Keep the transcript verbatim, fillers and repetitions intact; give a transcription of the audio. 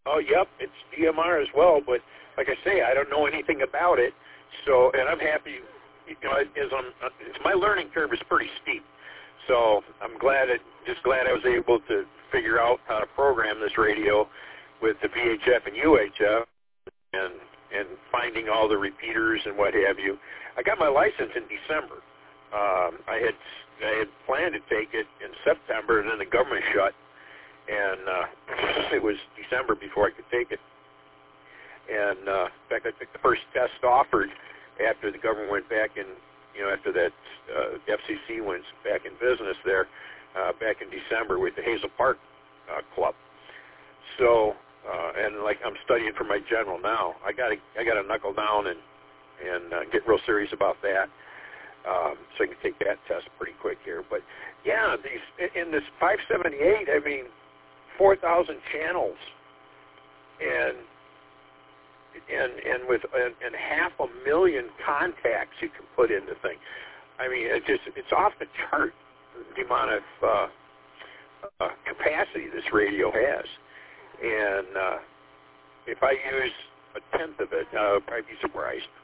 Oh, yep, it's D M R as well, but like I say, I don't know anything about it, so, and I'm happy, you know, as I'm, it's, my learning curve is pretty steep, so I'm glad, it, just glad I was able to figure out how to program this radio with the V H F and U H F, and, and finding all the repeaters and what have you. I got my license in December. Um, I had I had planned to take it in September, and then the government shut, and uh, it was December before I could take it. And uh, in fact, I took the first test offered after the government went back in, you know, after that uh, F C C went back in business there, uh, back in December with the Hazel Park uh, Club. So, uh, and like I'm studying for my general now. I got to I got to knuckle down and and uh, get real serious about that. Um, so I can take that test pretty quick here. But yeah, these in this five seventy-eight, I mean, four thousand channels, and and and with and, and half a million contacts you can put in the thing. I mean, it just it's off the chart, the amount of uh, uh, capacity this radio has. And uh, if I use a tenth of it, uh, I'd be surprised.